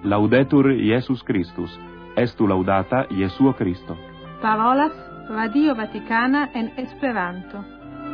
Laudetur Jesus Christus, estu laudata Jesuo Christo. Parolas Radio Vaticana en Esperanto.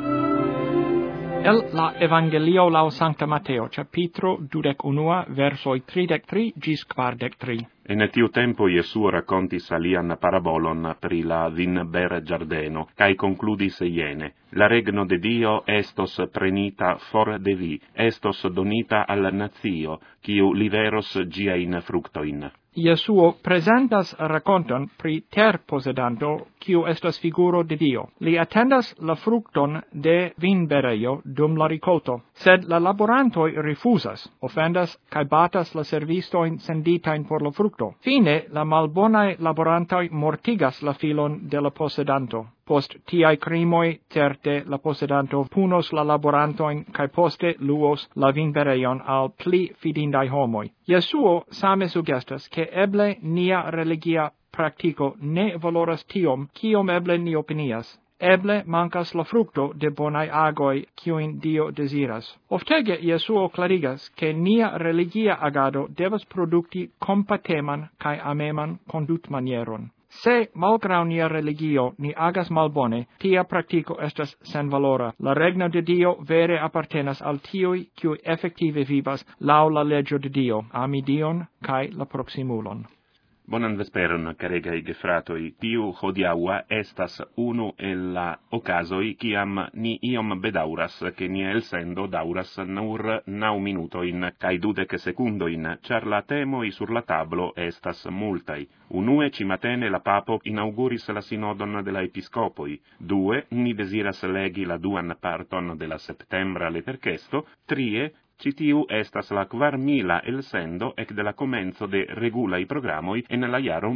El la Evangelio laŭ Sankta Mateo, capitro 21, versoi 33 gis 43. En tiu tempo Jesuo racontis alian parabolon pri la vinber giardeno, cae concludis iene: La regno de Dio estos prenita for de vi, estos donita al natio, quiu liveros giain fructoin. Jesuo presentas raconton pri ter posedanto, quiu estas figuro de Dio. Li attendas la fructon de vinbereio dum la ricolto, sed la laborantoi refusas, offendas, cae batas la servistoin senditain por la fructo. Fine, la malbonae laborantoi mortigas la filon de la posedanto. Post tiai crimoi, certe, la posedanto punos la laborantoin, cae poste luos la vinbereion al pli fidindai homoi. Jesuo same suggestas, che eble nia religia practico ne valoras tiom, ciom eble ni opinias. Eble mancas la fructo de bonai agoi, quoin Dio desiras. Oftege Jesuo clarigas, che nia religia agado devas producti compateman cae ameman conduct manieron. Se, malgrau nia religio, ni agas malbone, tia practico estas sen valora. La regna de Dio vere appartenas al tiui, qui effective vivas lau la legio de Dio, ami Dion, cae la proximulon. Bonan vesperon, caregai gefratoi. Tiu hodiaua estas unu el la ocasoi ciam ni iom bedauras che ni elsendo dauras nur 9 minutoin cae 20 secundoin, char la temoi sur la tablo estas multai. Unue cimatene la papo inauguris la synodon de la episcopoi. Due, ni desiras legi la duan parton de la septembra letercesto. Trie, citiu estas la 4000 elsendo ec de la comenzo de regulai programoi en la jaro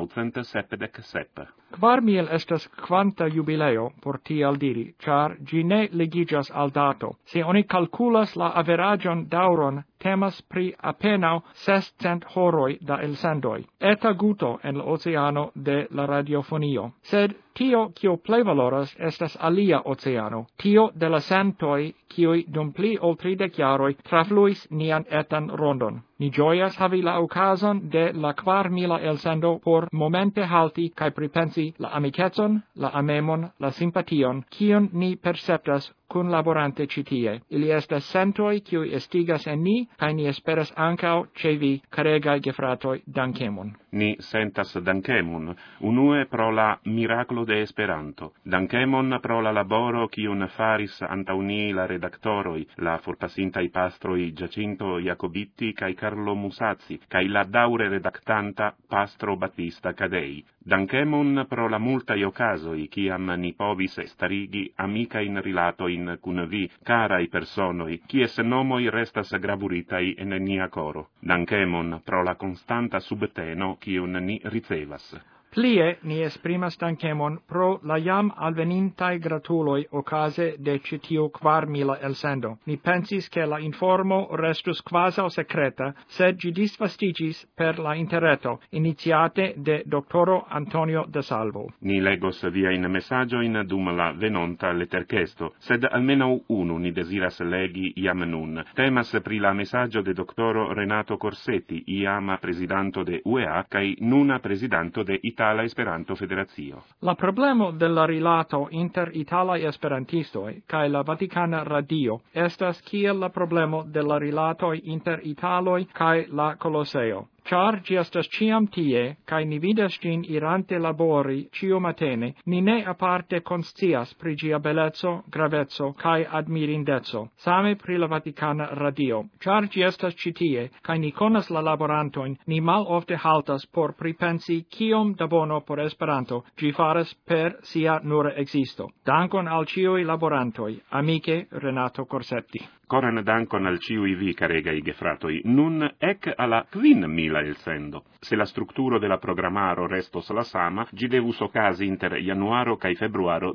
1977. 4000 estas quanta jubileo, por tial diri, char gi ne legigas al dato. Se oni calculas la averagion dauron, temas pri apenao 600 horoi da elsendoi. Eta guto en l'oceano de la radiofonio. Sed tio, cio plei valoras, estas alia oceano. Tio de la sentoi, cioi dum pli ol 30 jaroi trafluis nian etan rondon. Ni gioias havi la ocasion de la 4000 elsendo por momente halti cae pripensi la amicetson, la amemon, la simpation, cion ni perceptas cun laborante citie. Ili estas sentoi kiui estigas en ni, cae ni esperas ancao ce vi, caregai gefratoi, dankemon. Ni sentas dankemon, unue pro la miraclo de Esperanto, dankemon pro la laboro cium faris antauni la redactoroi, la forpasintai pastroi Giacinto Jacobitti cae Carlo Musazzi, cae la daure redactanta Pastro Battista Cadei. Dankemon pro la multai ocasoi, ciam ni povis starigi amicain rilatoin cun vi, carai personoi, cies nomoi restas gravuritai en nia coro. Dankemon pro la constanta subteno cium ni ricevas. Plie, ni esprimas dankemon pro la jam alvenintai gratuloi ocase de citiu 4000 elsendo. Ni pensis che la informo restus quasau secreta, sed gi disvastigis per la interreto, iniziate de Dr. Antonio de Salvo. Ni legos via in messagioin dum la venonta letercesto, sed almeno unu ni desiras legi iam nun. Temas pri la messaggio de Dr. Renato Corsetti, iama presidanto de UEA, cae nuna presidanto de Itala Esperanto Federazio. La problemo de la rilato inter Italae esperantistoi cae la Vaticana Radio estas kiel la problemo de la rilatoi inter Italoi cae la Colosseo. Char gi estas ciam tie, cae ni vidas gin irante labori cio matene, ni ne aparte conscias pri gia bellezzo, gravezzo, cae admirindezzo. Same pri la Vaticana Radio. Char gi estas citie, cae ni conas la laborantoin, ni mal ofte haltas por pripensi ciom da bono por Esperanto gi faras per sia nura existo. Dankon al cioi laborantoi, amice Renato Corsetti. Coran dankon al ciui vi, caregai gefratoi, nun ec alla 5000 elsendo. Se la structuro de la programaro restos la sama, gi devus ocasi inter januaro cae februaro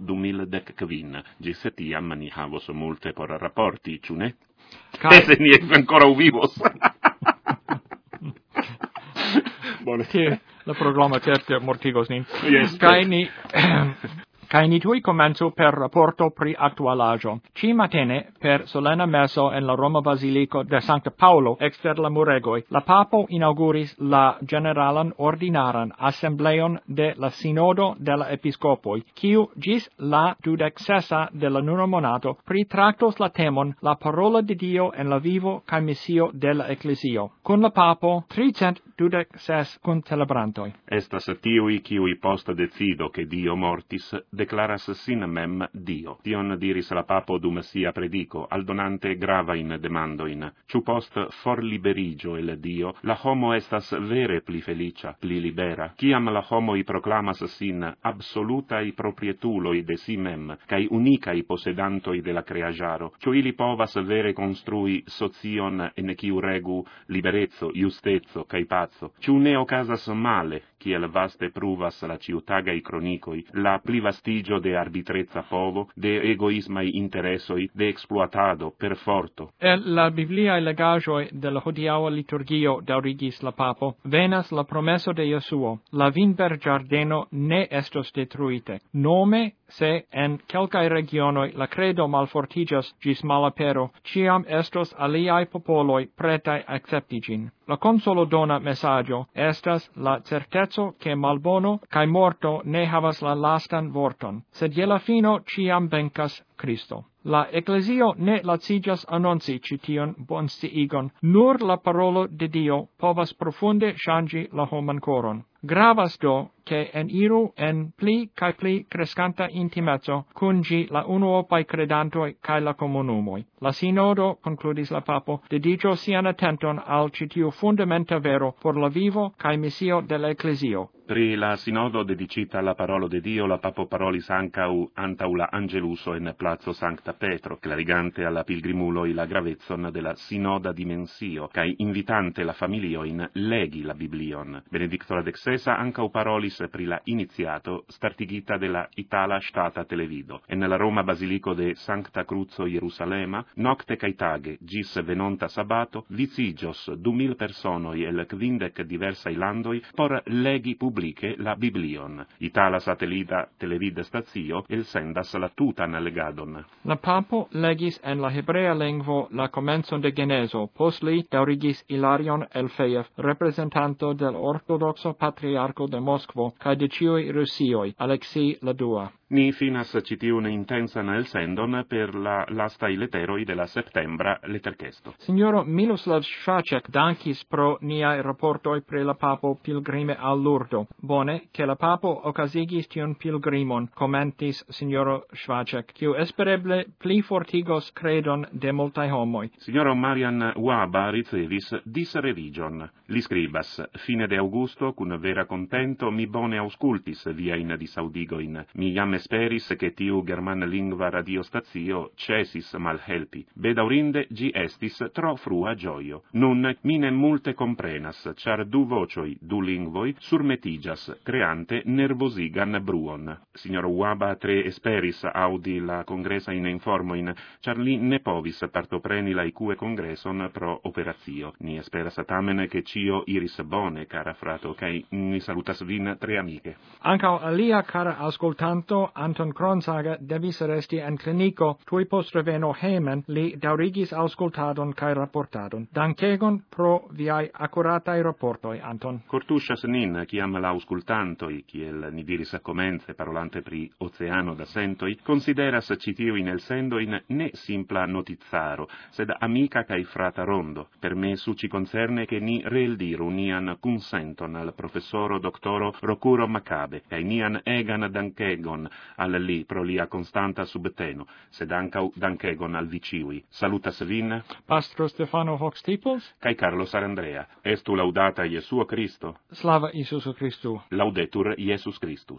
2015. Gis tiam ni havos multe por rapporti, ciu ne? Se ni ex ancora vivos. Bone. La programa certe mortigos nin. Yes. Cae ni... Kai nitui comenzo per rapporto pri actualaggio. Ci matene, per solena messo en la Roma Basilico de Sancta Paulo, exter la muregoi, la papo inauguris la generalan ordinaran assembleon de la Sinodo de la Episcopoi, quiu gis la 26 de la nuno monato pritractos la temon la parola de Dio en la vivo cae missio de la Ecclesio. Con la papo 326 cum celebrantoi. Estas tiui quiui post decido che Dio mortis declaras sin mem Dio. Tion diris la papo dum sia predico, aldonante gravain demandoin. Ciu post for liberigio el Dio, la homo estas vere pli felicia, pli libera. Ciam la homoi proclamas sin absolutai proprietuloi de si mem, cae unicai possedantoi de la creagiaro, ciu ili povas vere construi socion en ciu regu liberezzo, justezzo, cae pazzo. Ciu ne ocasas male, ciel vaste pruvas la ciutagai cronicoi, la pli vastigio de arbitrezza povo, de egoismai interessoi, de exploatado per forto. El la Biblia legagioi de la hodiaua liturgio daurigis la papo, venas la promesso de Iesuo, la vinber giardeno ne estos detruite. Nome, se en quelcae regionoi la credo malfortigas gis malapero, ciam estos aliai popoloi pretai acceptigin. La consolo dona messaggio estas la certezzo che malbono cae morto ne havas la lastan vorton, sed je la fino ciam vencas Cristo. La Ecclesio ne lacigas annonci cition bonsciigon, nur la parolo de Dio povas profunde changi la homan coron. Gravas do, che en iru en pli cae pli crescanta intimezzo cungi la unuopai credantoi cae la comunumoi. La Sinodo, concludis la papo, dedicio sian attenton al citiu fundamenta vero por la vivo cae missio del Ecclesio. Pri la Sinodo dedicita alla parola de Dio, la papo parolis ancau antaula Angeluso en Plazo Sancta Petro, clarigante alla pilgrimuloi la gravezzon de la Sinoda dimensio, cae invitante la familioin legi la Biblion. Benedictor XVI ancau parolis pri la iniziato startigita de la Itala Stata Televido. En la Roma Basilico de Sancta Cruzo Jerusalema, nocte cae tage, gis venonta sabato, vicigios 2000 personoi el 50 diversai landoi por legi publice la Biblion. Itala satellita televid stazio elsendas la tutan legadon. La papo legis en la hebrea lingvo la comenzo de Geneso, post li daurigis Hilarion Elfeev, representanto del ortodoxo patriarco de Moskvo, cae de ciui Rusioi, Alexei la Dua. Ni finas citiun intensan elsendon per la lastai letteroi de la septembra letterchesto. Signoro Miloslav Švaček dankis pro niai rapportoi pre la papo pilgrime al Lourdes. Bone, che la papo ocasigis tion pilgrimon, commentis signoro Švaček, quiu espereble pli fortigos credon de multae homoi. Signoro Marian Waba ricevis dis revigion. Li scribas, fine de Augusto, cun vera contento, mi bone auscultis viain disaudigoin. Mi jam esperis che tiu german lingua radiostazio cesis malhelpi. Bedaurinde gi estis tro frua gioio. Nun mine multe comprenas, char du vocioi, du lingvoi, surmetigas, creante nervosigan bruon. Signor Waba tre esperis audi la congressa in informoin, char li ne povis partopreni la IQ congresson pro operatio. Ni esperas tamen che cio iris bone, cara frato, cae ni salutas vin tre amiche. Ancao alia cara ascoltanto, Anton Kronsager devis resti en clinico, tui post reveno hemen li daurigis auscultadon cae rapportadon. Dankegon pro viai accuratai rapportoi, Anton. Cortuscias nin, ciam l'auscultantoi, ciel ni diris comence parolante pri oceano da sentoi, consideras citiu in el sendoin ne simpla notizaro, sed amica cae frata rondo. Per me suci concerne che ni reeldiru nian consenton al professoro doctoro Rocuro Macabe, cae nian egan dankegon al li pro lia constanta subteno, sed ancau dankegon al viciui. Salutas vin, Pastro Stefano Hoxtiples, cae Carlos Arandrea. Estu laudata Iesuo Christo. Slava Iesusu Christu. Laudetur Iesus Christus.